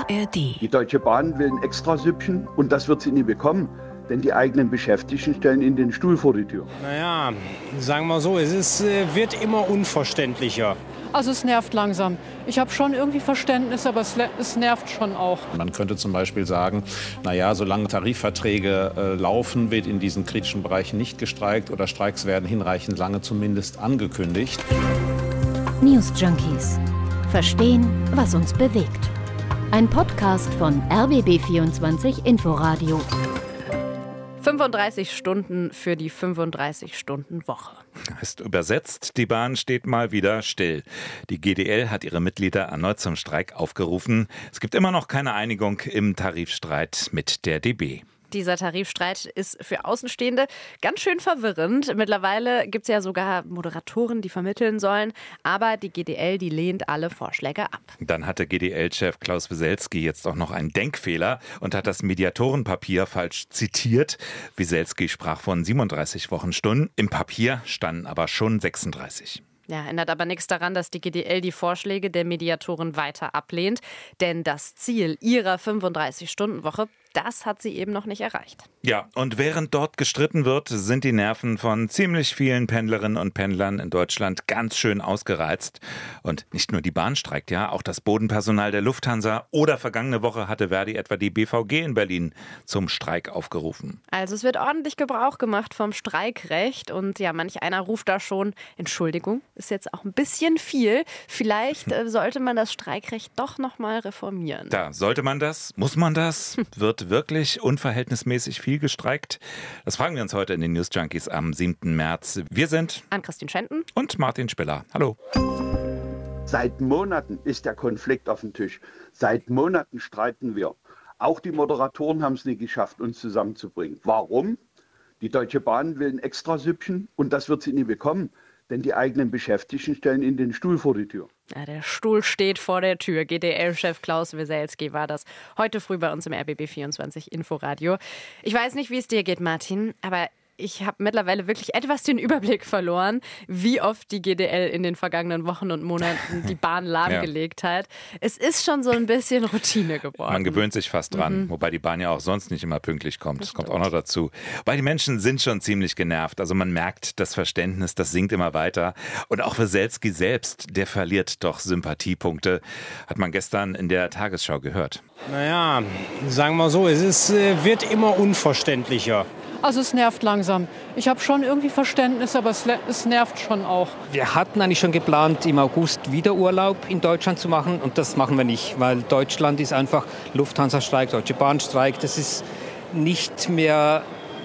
ARD. Die Deutsche Bahn will ein Extrasüppchen und das wird sie nie bekommen. Denn die eigenen Beschäftigten stellen ihnen den Stuhl vor die Tür. Naja, sagen wir so, wird immer unverständlicher. Also es nervt langsam. Ich habe schon irgendwie Verständnis, aber es nervt schon auch. Man könnte zum Beispiel sagen, naja, solange Tarifverträge laufen, wird in diesen kritischen Bereichen nicht gestreikt oder Streiks werden hinreichend lange zumindest angekündigt. News Junkies. Verstehen, was uns bewegt. Ein Podcast von RBB24 Inforadio. 35 Stunden für die 35-Stunden-Woche. Heißt übersetzt, die Bahn steht mal wieder still. Die GDL hat ihre Mitglieder erneut zum Streik aufgerufen. Es gibt immer noch keine Einigung im Tarifstreit mit der DB. Dieser Tarifstreit ist für Außenstehende ganz schön verwirrend. Mittlerweile gibt es ja sogar Moderatoren, die vermitteln sollen. Aber die GDL, die lehnt alle Vorschläge ab. Dann hatte GDL-Chef Klaus Wieselski jetzt auch noch einen Denkfehler und hat das Mediatorenpapier falsch zitiert. Wieselski sprach von 37 Wochenstunden. Im Papier standen aber schon 36. Ja, ändert aber nichts daran, dass die GDL die Vorschläge der Mediatoren weiter ablehnt. Denn das Ziel ihrer 35-Stunden-Woche, das hat sie eben noch nicht erreicht. Ja, und während dort gestritten wird, sind die Nerven von ziemlich vielen Pendlerinnen und Pendlern in Deutschland ganz schön ausgereizt. Und nicht nur die Bahn streikt, ja, auch das Bodenpersonal der Lufthansa oder vergangene Woche hatte Verdi etwa die BVG in Berlin zum Streik aufgerufen. Also es wird ordentlich Gebrauch gemacht vom Streikrecht und ja, manch einer ruft da schon, Entschuldigung, ist jetzt auch ein bisschen viel. Vielleicht sollte man das Streikrecht doch noch mal reformieren. Da sollte man das? Muss man das? Wird wirklich unverhältnismäßig viel gestreikt? Das fragen wir uns heute in den News Junkies am 7. März. Wir sind Ann-Christine Schenten und Martin Spiller. Hallo. Seit Monaten ist der Konflikt auf dem Tisch. Seit Monaten streiten wir. Auch die Moderatoren haben es nie geschafft, uns zusammenzubringen. Warum? Die Deutsche Bahn will ein Extrasüppchen und das wird sie nie bekommen. Denn die eigenen Beschäftigten stellen ihnen den Stuhl vor die Tür. Ja, der Stuhl steht vor der Tür. GDL-Chef Klaus Wieselski war das heute früh bei uns im RBB24 Inforadio. Ich weiß nicht, wie es dir geht, Martin, aber ich habe mittlerweile wirklich etwas den Überblick verloren, wie oft die GDL in den vergangenen Wochen und Monaten die Bahn lahmgelegt hat. Es ist schon so ein bisschen Routine geworden. Man gewöhnt sich fast dran, wobei die Bahn ja auch sonst nicht immer pünktlich kommt. Das kommt auch noch dazu. Weil die Menschen sind schon ziemlich genervt. Also man merkt, das Verständnis, das sinkt immer weiter. Und auch Wieselski selbst, der verliert doch Sympathiepunkte. Hat man gestern in der Tagesschau gehört. Naja, sagen wir so, wird immer unverständlicher. Also es nervt langsam. Ich habe schon irgendwie Verständnis, aber es nervt schon auch. Wir hatten eigentlich schon geplant, im August wieder Urlaub in Deutschland zu machen. Und das machen wir nicht, weil Deutschland ist einfach Lufthansa-Streik, Deutsche Bahn-Streik. Das ist nicht mehr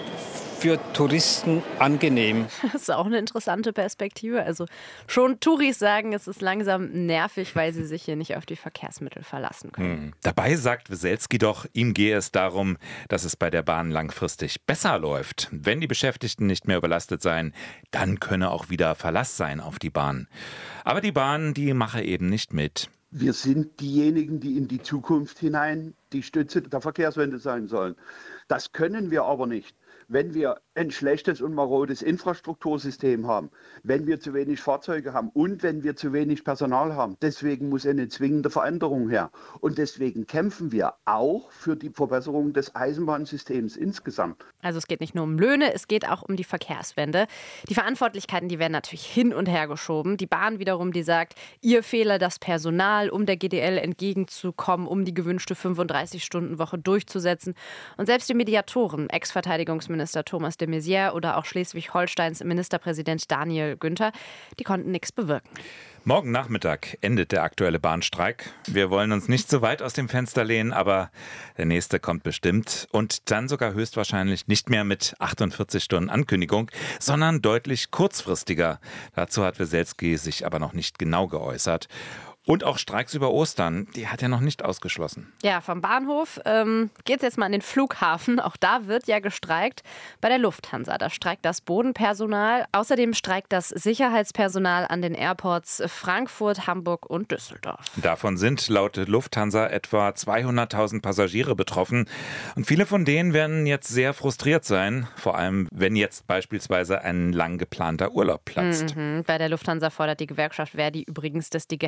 für Touristen angenehm. Das ist auch eine interessante Perspektive. Also schon Touris sagen, es ist langsam nervig, weil sie sich hier nicht auf die Verkehrsmittel verlassen können. Dabei sagt Wieselski doch, ihm gehe es darum, dass es bei der Bahn langfristig besser läuft. Wenn die Beschäftigten nicht mehr überlastet seien, dann könne auch wieder Verlass sein auf die Bahn. Aber die Bahn, die mache eben nicht mit. Wir sind diejenigen, die in die Zukunft hinein die Stütze der Verkehrswende sein sollen. Das können wir aber nicht, wenn wir ein schlechtes und marodes Infrastruktursystem haben, wenn wir zu wenig Fahrzeuge haben und wenn wir zu wenig Personal haben. Deswegen muss eine zwingende Veränderung her. Und deswegen kämpfen wir auch für die Verbesserung des Eisenbahnsystems insgesamt. Also es geht nicht nur um Löhne, es geht auch um die Verkehrswende. Die Verantwortlichkeiten, die werden natürlich hin und her geschoben. Die Bahn wiederum, die sagt, ihr fehle das Personal, um der GDL entgegenzukommen, um die gewünschte 35-Stunden-Woche durchzusetzen. Und selbst die Mediatoren, Ex-Verteidigungsminister Thomas de Maizière oder auch Schleswig-Holsteins Ministerpräsident Daniel Günther, die konnten nichts bewirken. Morgen Nachmittag endet der aktuelle Bahnstreik. Wir wollen uns nicht so weit aus dem Fenster lehnen, aber der nächste kommt bestimmt. Und dann sogar höchstwahrscheinlich nicht mehr mit 48 Stunden Ankündigung, sondern deutlich kurzfristiger. Dazu hat Wieselski sich aber noch nicht genau geäußert. Und auch Streiks über Ostern, die hat er noch nicht ausgeschlossen. Ja, vom Bahnhof geht es jetzt mal an den Flughafen. Auch da wird ja gestreikt. Bei der Lufthansa, da streikt das Bodenpersonal. Außerdem streikt das Sicherheitspersonal an den Airports Frankfurt, Hamburg und Düsseldorf. Davon sind laut Lufthansa etwa 200.000 Passagiere betroffen. Und viele von denen werden jetzt sehr frustriert sein. Vor allem, wenn jetzt beispielsweise ein lang geplanter Urlaub platzt. Bei der Lufthansa fordert die Gewerkschaft Verdi übrigens, dass die Gehälter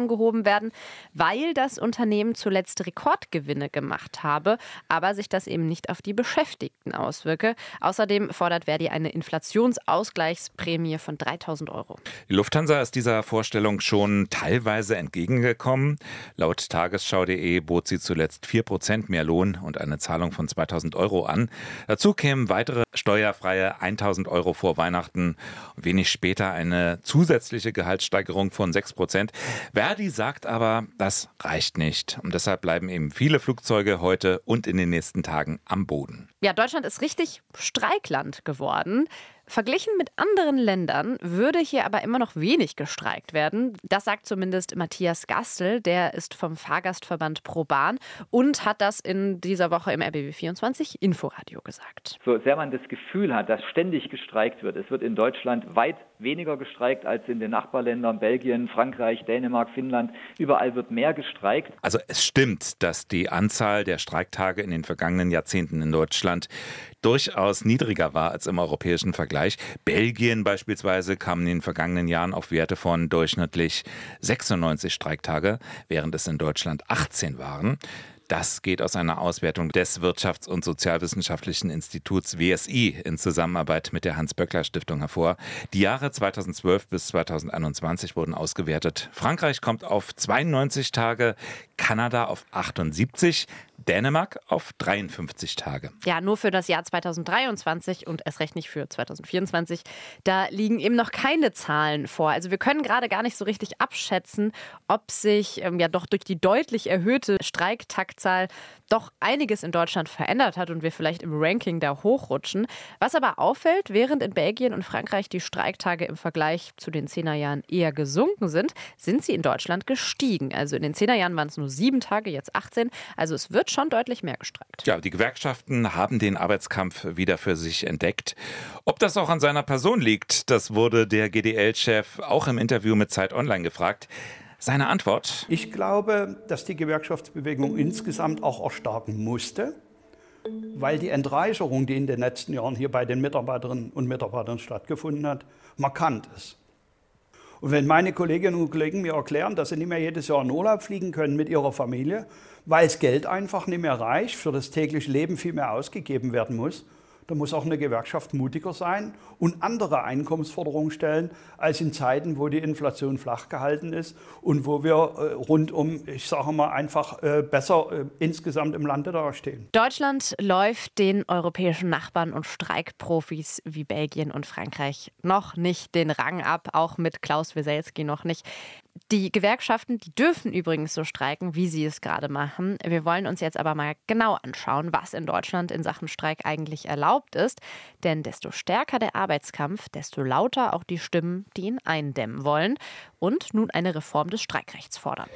angehoben werden, weil das Unternehmen zuletzt Rekordgewinne gemacht habe, aber sich das eben nicht auf die Beschäftigten auswirke. Außerdem fordert Verdi eine Inflationsausgleichsprämie von 3.000 €. Die Lufthansa ist dieser Vorstellung schon teilweise entgegengekommen. Laut Tagesschau.de bot sie zuletzt 4% mehr Lohn und eine Zahlung von 2.000 € an. Dazu kämen weitere steuerfreie 1.000 € vor Weihnachten und wenig später eine zusätzliche Gehaltssteigerung von 6%. Verdi sagt aber, das reicht nicht. Und deshalb bleiben eben viele Flugzeuge heute und in den nächsten Tagen am Boden. Ja, Deutschland ist richtig Streikland geworden. Verglichen mit anderen Ländern würde hier aber immer noch wenig gestreikt werden. Das sagt zumindest Matthias Gastel, der ist vom Fahrgastverband ProBahn und hat das in dieser Woche im RBB24 Inforadio gesagt. So sehr man das Gefühl hat, dass ständig gestreikt wird, es wird in Deutschland weit weniger gestreikt als in den Nachbarländern, Belgien, Frankreich, Dänemark, Finnland. Überall wird mehr gestreikt. Also es stimmt, dass die Anzahl der Streiktage in den vergangenen Jahrzehnten in Deutschland durchaus niedriger war als im europäischen Vergleich. Belgien beispielsweise kam in den vergangenen Jahren auf Werte von durchschnittlich 96 Streiktage, während es in Deutschland 18 waren. Das geht aus einer Auswertung des Wirtschafts- und Sozialwissenschaftlichen Instituts WSI in Zusammenarbeit mit der Hans-Böckler-Stiftung hervor. Die Jahre 2012 bis 2021 wurden ausgewertet. Frankreich kommt auf 92 Tage, Kanada auf 78, Dänemark auf 53 Tage. Ja, nur für das Jahr 2023 und erst recht nicht für 2024. Da liegen eben noch keine Zahlen vor. Also wir können gerade gar nicht so richtig abschätzen, ob sich doch durch die deutlich erhöhte Streiktaktzahl doch einiges in Deutschland verändert hat und wir vielleicht im Ranking da hochrutschen. Was aber auffällt, während in Belgien und Frankreich die Streiktage im Vergleich zu den 10er-Jahren eher gesunken sind sie in Deutschland gestiegen. Also in den 10er-Jahren waren es nur 7 Tage, jetzt 18. Also es wird schon deutlich mehr gestreikt. Ja, die Gewerkschaften haben den Arbeitskampf wieder für sich entdeckt. Ob das auch an seiner Person liegt, das wurde der GDL-Chef auch im Interview mit Zeit Online gefragt. Seine Antwort? Ich glaube, dass die Gewerkschaftsbewegung insgesamt auch erstarken musste, weil die Entreicherung, die in den letzten Jahren hier bei den Mitarbeiterinnen und Mitarbeitern stattgefunden hat, markant ist. Und wenn meine Kolleginnen und Kollegen mir erklären, dass sie nicht mehr jedes Jahr in Urlaub fliegen können mit ihrer Familie, weil das Geld einfach nicht mehr reicht, für das tägliche Leben viel mehr ausgegeben werden muss, da muss auch eine Gewerkschaft mutiger sein und andere Einkommensforderungen stellen, als in Zeiten, wo die Inflation flach gehalten ist und wo wir rundum, ich sage mal, einfach besser insgesamt im Lande dastehen. Deutschland läuft den europäischen Nachbarn und Streikprofis wie Belgien und Frankreich noch nicht den Rang ab, auch mit Klaus Weselski noch nicht. Die Gewerkschaften, die dürfen übrigens so streiken, wie sie es gerade machen. Wir wollen uns jetzt aber mal genau anschauen, was in Deutschland in Sachen Streik eigentlich erlaubt ist. Denn desto stärker der Arbeitskampf, desto lauter auch die Stimmen, die ihn eindämmen wollen und nun eine Reform des Streikrechts fordern.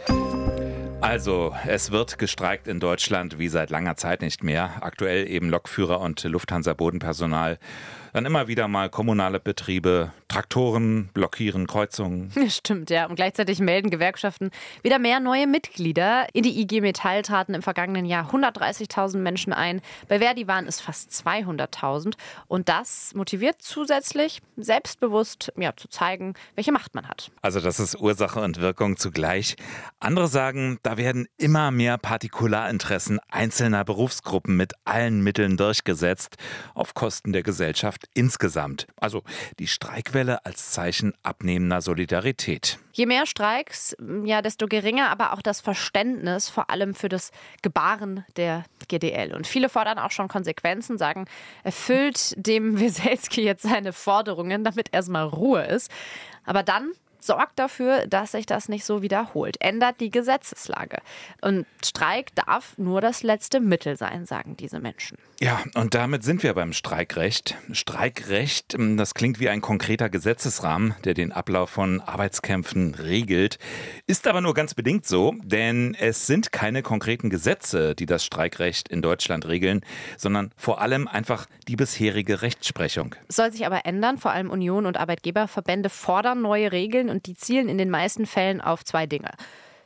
Also, es wird gestreikt in Deutschland wie seit langer Zeit nicht mehr. Aktuell eben Lokführer und Lufthansa-Bodenpersonal. Dann immer wieder mal kommunale Betriebe, Traktoren blockieren Kreuzungen. Stimmt, ja. Und gleichzeitig melden Gewerkschaften wieder mehr neue Mitglieder. In die IG Metall traten im vergangenen Jahr 130.000 Menschen ein. Bei Verdi waren es fast 200.000. Und das motiviert zusätzlich, selbstbewusst zu zeigen, welche Macht man hat. Also das ist Ursache und Wirkung zugleich. Andere sagen, da werden immer mehr Partikularinteressen einzelner Berufsgruppen mit allen Mitteln durchgesetzt, auf Kosten der Gesellschaft insgesamt. Also die Streikwelle als Zeichen abnehmender Solidarität. Je mehr Streiks, desto geringer aber auch das Verständnis, vor allem für das Gebaren der GDL. Und viele fordern auch schon Konsequenzen, sagen, erfüllt dem Weselski jetzt seine Forderungen, damit erstmal Ruhe ist. Aber dann sorgt dafür, dass sich das nicht so wiederholt. Ändert die Gesetzeslage. Und Streik darf nur das letzte Mittel sein, sagen diese Menschen. Ja, und damit sind wir beim Streikrecht. Streikrecht, das klingt wie ein konkreter Gesetzesrahmen, der den Ablauf von Arbeitskämpfen regelt. Ist aber nur ganz bedingt so, denn es sind keine konkreten Gesetze, die das Streikrecht in Deutschland regeln, sondern vor allem einfach die bisherige Rechtsprechung. Soll sich aber ändern. Vor allem Union und Arbeitgeberverbände fordern neue Regeln und die zielen in den meisten Fällen auf 2 Dinge.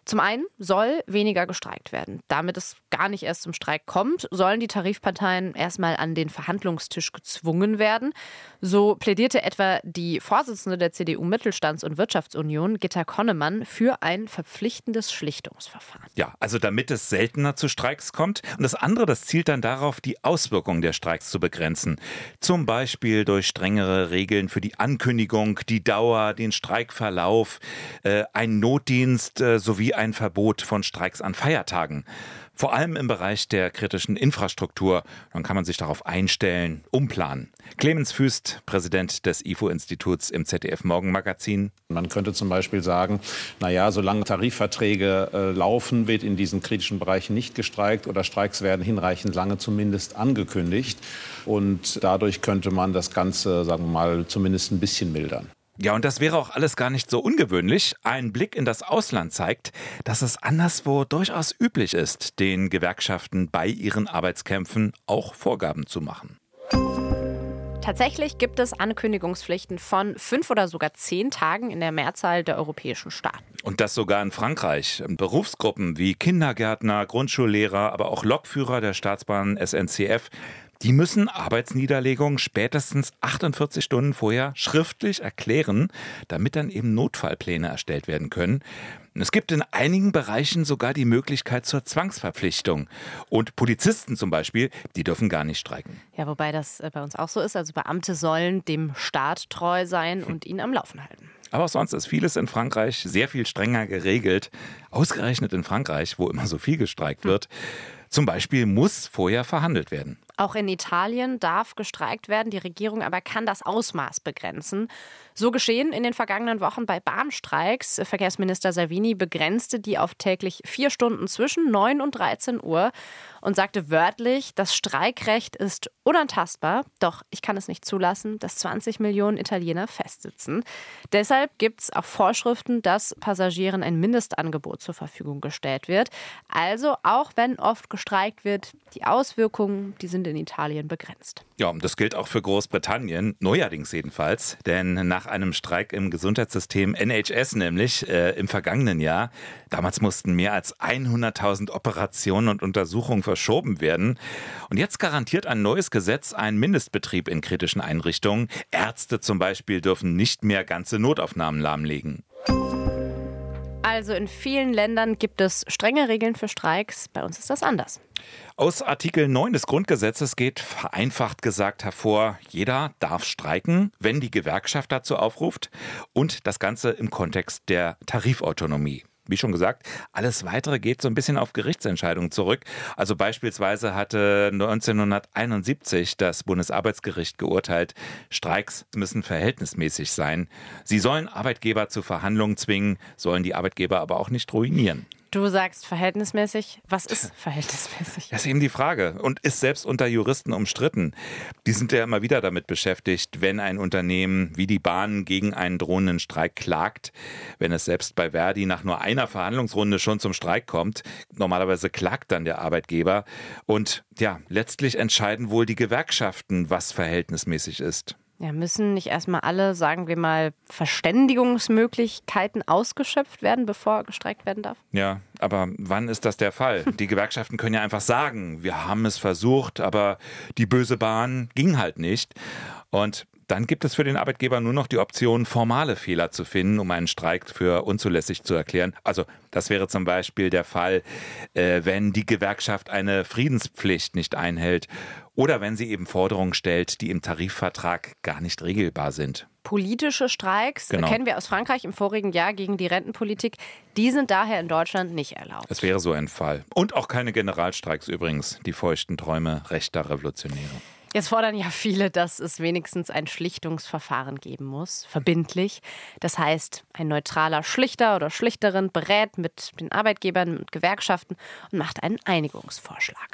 Zum einen soll weniger gestreikt werden. Damit es gar nicht erst zum Streik kommt, sollen die Tarifparteien erstmal an den Verhandlungstisch gezwungen werden. So plädierte etwa die Vorsitzende der CDU-Mittelstands- und Wirtschaftsunion, Gitta Connemann, für ein verpflichtendes Schlichtungsverfahren. Ja, also damit es seltener zu Streiks kommt. Und das andere, das zielt dann darauf, die Auswirkungen der Streiks zu begrenzen. Zum Beispiel durch strengere Regeln für die Ankündigung, die Dauer, den Streikverlauf, ein Notdienst sowie ein Verbot von Streiks an Feiertagen. Vor allem im Bereich der kritischen Infrastruktur. Dann kann man sich darauf einstellen, umplanen. Clemens Füst, Präsident des IFO-Instituts im ZDF-Morgenmagazin. Man könnte zum Beispiel sagen, solange Tarifverträge laufen, wird in diesen kritischen Bereichen nicht gestreikt oder Streiks werden hinreichend lange zumindest angekündigt. Und dadurch könnte man das Ganze, sagen wir mal, zumindest ein bisschen mildern. Ja, und das wäre auch alles gar nicht so ungewöhnlich. Ein Blick in das Ausland zeigt, dass es anderswo durchaus üblich ist, den Gewerkschaften bei ihren Arbeitskämpfen auch Vorgaben zu machen. Tatsächlich gibt es Ankündigungspflichten von 5 oder sogar 10 Tagen in der Mehrzahl der europäischen Staaten. Und das sogar in Frankreich. Berufsgruppen wie Kindergärtner, Grundschullehrer, aber auch Lokführer der Staatsbahn SNCF, die müssen Arbeitsniederlegungen spätestens 48 Stunden vorher schriftlich erklären, damit dann eben Notfallpläne erstellt werden können. Es gibt in einigen Bereichen sogar die Möglichkeit zur Zwangsverpflichtung. Und Polizisten zum Beispiel, die dürfen gar nicht streiken. Ja, wobei das bei uns auch so ist. Also Beamte sollen dem Staat treu sein und ihn am Laufen halten. Aber auch sonst ist vieles in Frankreich sehr viel strenger geregelt. Ausgerechnet in Frankreich, wo immer so viel gestreikt wird. Zum Beispiel muss vorher verhandelt werden. Auch in Italien darf gestreikt werden. Die Regierung aber kann das Ausmaß begrenzen. So geschehen in den vergangenen Wochen bei Bahnstreiks. Verkehrsminister Salvini begrenzte die auf täglich 4 Stunden zwischen 9 und 13 Uhr und sagte wörtlich, das Streikrecht ist unantastbar. Doch ich kann es nicht zulassen, dass 20 Millionen Italiener festsitzen. Deshalb gibt es auch Vorschriften, dass Passagieren ein Mindestangebot zur Verfügung gestellt wird. Also auch wenn oft gestreikt wird, die Auswirkungen, die sind in Italien begrenzt. Ja, und das gilt auch für Großbritannien, neuerdings jedenfalls. Denn nach einem Streik im Gesundheitssystem NHS nämlich im vergangenen Jahr, damals mussten mehr als 100.000 Operationen und Untersuchungen verschoben werden. Und jetzt garantiert ein neues Gesetz einen Mindestbetrieb in kritischen Einrichtungen. Ärzte zum Beispiel dürfen nicht mehr ganze Notaufnahmen lahmlegen. Also in vielen Ländern gibt es strenge Regeln für Streiks. Bei uns ist das anders. Aus Artikel 9 des Grundgesetzes geht vereinfacht gesagt hervor, jeder darf streiken, wenn die Gewerkschaft dazu aufruft und das Ganze im Kontext der Tarifautonomie. Wie schon gesagt, alles Weitere geht so ein bisschen auf Gerichtsentscheidungen zurück. Also beispielsweise hatte 1971 das Bundesarbeitsgericht geurteilt, Streiks müssen verhältnismäßig sein. Sie sollen Arbeitgeber zu Verhandlungen zwingen, sollen die Arbeitgeber aber auch nicht ruinieren. Du sagst verhältnismäßig. Was ist verhältnismäßig? Das ist eben die Frage und ist selbst unter Juristen umstritten. Die sind ja immer wieder damit beschäftigt, wenn ein Unternehmen wie die Bahn gegen einen drohenden Streik klagt, wenn es selbst bei Verdi nach nur einer Verhandlungsrunde schon zum Streik kommt. Normalerweise klagt dann der Arbeitgeber und ja, letztlich entscheiden wohl die Gewerkschaften, was verhältnismäßig ist. Ja, müssen nicht erstmal alle, sagen wir mal, Verständigungsmöglichkeiten ausgeschöpft werden, bevor gestreikt werden darf? Ja, aber wann ist das der Fall? Die Gewerkschaften können ja einfach sagen, wir haben es versucht, aber die böse Bahn ging halt nicht. Und dann gibt es für den Arbeitgeber nur noch die Option, formale Fehler zu finden, um einen Streik für unzulässig zu erklären. Also das wäre zum Beispiel der Fall, wenn die Gewerkschaft eine Friedenspflicht nicht einhält oder wenn sie eben Forderungen stellt, die im Tarifvertrag gar nicht regelbar sind. Politische Streiks, kennen wir aus Frankreich im vorigen Jahr gegen die Rentenpolitik, die sind daher in Deutschland nicht erlaubt. Es wäre so ein Fall. Und auch keine Generalstreiks übrigens, die feuchten Träume rechter Revolutionäre. Jetzt fordern ja viele, dass es wenigstens ein Schlichtungsverfahren geben muss, verbindlich. Das heißt, ein neutraler Schlichter oder Schlichterin berät mit den Arbeitgebern, mit Gewerkschaften und macht einen Einigungsvorschlag.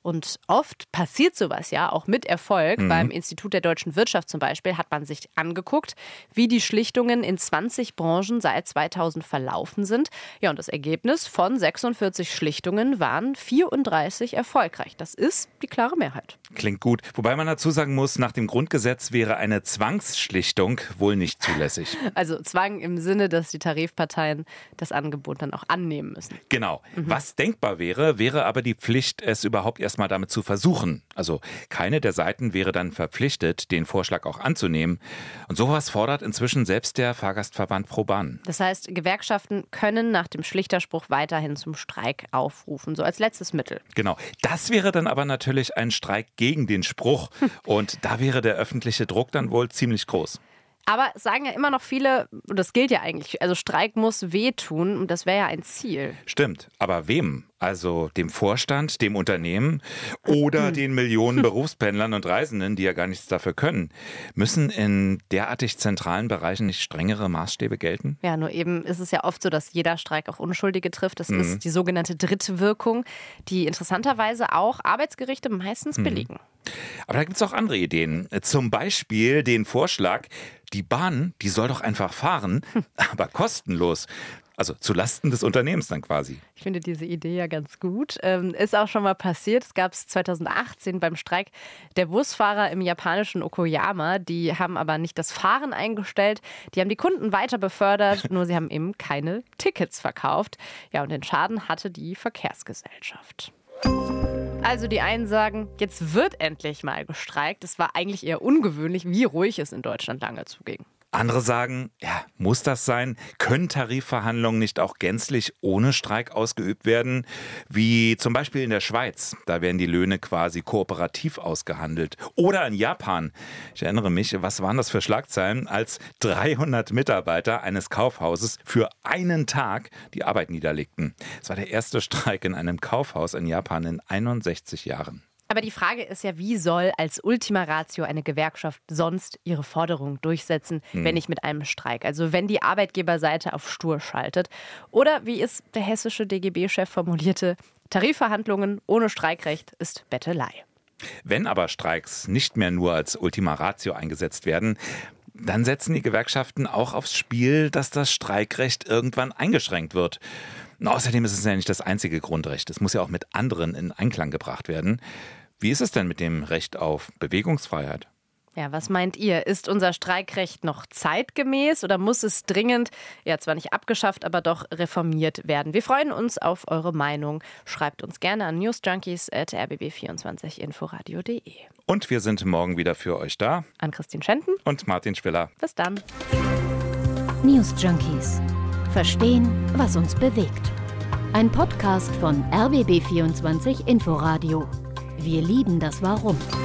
Und oft passiert sowas ja auch mit Erfolg. Beim Institut der deutschen Wirtschaft zum Beispiel hat man sich angeguckt, wie die Schlichtungen in 20 Branchen seit 2000 verlaufen sind. Ja, und das Ergebnis von 46 Schlichtungen waren 34 erfolgreich. Das ist die klare Mehrheit. Klingt gut. Wobei man dazu sagen muss, nach dem Grundgesetz wäre eine Zwangsschlichtung wohl nicht zulässig. Also Zwang im Sinne, dass die Tarifparteien das Angebot dann auch annehmen müssen. Genau. Was denkbar wäre aber die Pflicht, es überhaupt erstmal damit zu versuchen. Also keine der Seiten wäre dann verpflichtet, den Vorschlag auch anzunehmen. Und sowas fordert inzwischen selbst der Fahrgastverband ProBahn. Das heißt, Gewerkschaften können nach dem Schlichterspruch weiterhin zum Streik aufrufen, so als letztes Mittel. Genau. Das wäre dann aber natürlich ein Streik gegen den Spruch. Und da wäre der öffentliche Druck dann wohl ziemlich groß. Aber es sagen ja immer noch viele, und das gilt ja eigentlich, also Streik muss wehtun und das wäre ja ein Ziel. Stimmt, aber wem? Also dem Vorstand, dem Unternehmen oder den Millionen Berufspendlern und Reisenden, die ja gar nichts dafür können? Müssen in derartig zentralen Bereichen nicht strengere Maßstäbe gelten? Ja, nur eben ist es ja oft so, dass jeder Streik auch Unschuldige trifft. Das ist die sogenannte Drittwirkung, die interessanterweise auch Arbeitsgerichte meistens billigen. Aber da gibt es auch andere Ideen. Zum Beispiel den Vorschlag, die Bahn, die soll doch einfach fahren, aber kostenlos. Also zulasten des Unternehmens dann quasi. Ich finde diese Idee ja ganz gut. Ist auch schon mal passiert. Es gab es 2018 beim Streik der Busfahrer im japanischen Okayama. Die haben aber nicht das Fahren eingestellt. Die haben die Kunden weiter befördert. Nur sie haben eben keine Tickets verkauft. Ja, und den Schaden hatte die Verkehrsgesellschaft. Also die einen sagen, jetzt wird endlich mal gestreikt. Es war eigentlich eher ungewöhnlich, wie ruhig es in Deutschland lange zuging. Andere sagen, ja, muss das sein? Können Tarifverhandlungen nicht auch gänzlich ohne Streik ausgeübt werden? Wie zum Beispiel in der Schweiz. Da werden die Löhne quasi kooperativ ausgehandelt. Oder in Japan. Ich erinnere mich, was waren das für Schlagzeilen, als 300 Mitarbeiter eines Kaufhauses für einen Tag die Arbeit niederlegten. Es war der erste Streik in einem Kaufhaus in Japan in 61 Jahren. Aber die Frage ist ja, wie soll als Ultima Ratio eine Gewerkschaft sonst ihre Forderungen durchsetzen, wenn nicht mit einem Streik? Also wenn die Arbeitgeberseite auf stur schaltet. Oder wie es der hessische DGB-Chef formulierte, Tarifverhandlungen ohne Streikrecht ist Bettelei. Wenn aber Streiks nicht mehr nur als Ultima Ratio eingesetzt werden, dann setzen die Gewerkschaften auch aufs Spiel, dass das Streikrecht irgendwann eingeschränkt wird. Und außerdem ist es ja nicht das einzige Grundrecht. Es muss ja auch mit anderen in Einklang gebracht werden. Wie ist es denn mit dem Recht auf Bewegungsfreiheit? Ja, was meint ihr? Ist unser Streikrecht noch zeitgemäß oder muss es dringend, ja zwar nicht abgeschafft, aber doch reformiert werden? Wir freuen uns auf eure Meinung. Schreibt uns gerne an newsjunkies@rbb24inforadio.de. Und wir sind morgen wieder für euch da. An Christine Schenten und Martin Spiller. Bis dann. News Junkies. Verstehen, was uns bewegt. Ein Podcast von RBB24 Inforadio. Wir lieben das Warum.